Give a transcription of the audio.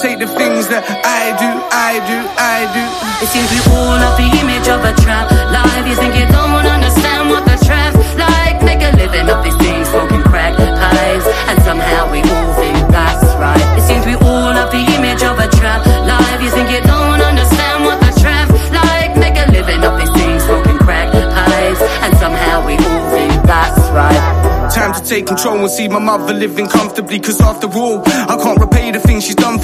take the things that I do. It seems we all have the image of a trap life. You think you don't understand what the trap's like. Make a living off these things, smoking crack pipes, and somehow we all think that's right. It seems we all have the image of a trap life. You think you don't understand what the trap's like. Make a living off these things, smoking crack pipes, and somehow we all think that's right. Time to take control and see my mother living comfortably, cause after all, I can't repay the things she's done for